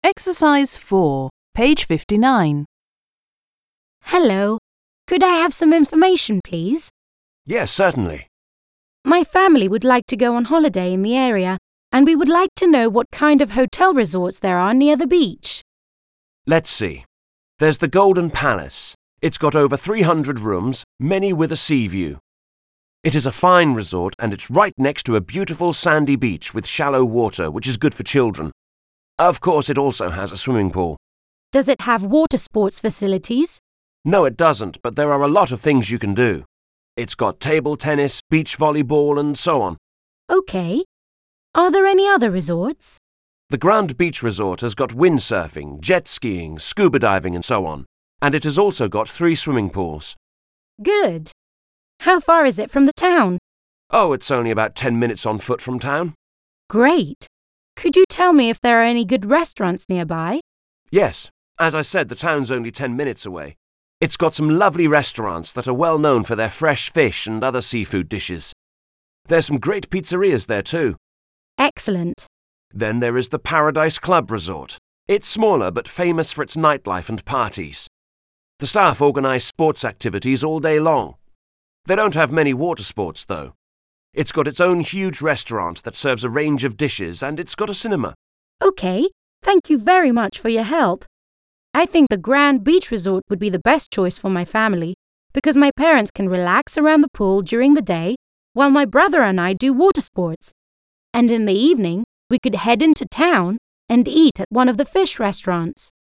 Exercise 4, page 59. Hello. Could I have some information, please? Yes, certainly. My family would like to go on holiday in the area, and we would like to know what kind of hotel resorts there are near the beach. Let's see. There's the Golden Palace. It's got over 300 rooms, many with a sea view. It is a fine resort and it's right next to a beautiful sandy beach with shallow water, which is good for children. Of course, it also has a swimming pool. Does it have water sports facilities? No, it doesn't, but there are a lot of things you can do. It's got table tennis, beach volleyball, and so on. Okay. Are there any other resorts? The Grand Beach Resort has got windsurfing, jet skiing, scuba diving, and so on. And it has also got 3 swimming pools. Good. How far is it from the town? Oh, it's only about 10 minutes on foot from town. Great. Could you tell me if there are any good restaurants nearby? Yes, as I said, the town's only 10 minutes away. It's got some lovely restaurants that are well known for their fresh fish and other seafood dishes. There's some great pizzerias there too. Excellent. Then there is the Paradise Club Resort. It's smaller but famous for its nightlife and parties. The staff organise sports activities all day long. They don't have many water sports though. It's got its own huge restaurant that serves a range of dishes and it's got a cinema. Okay. Thank you very much for your help. I think the Grand Beach Resort would be the best choice for my family because my parents can relax around the pool during the day while my brother and I do water sports. And in the evening, we could head into town and eat at one of the fish restaurants.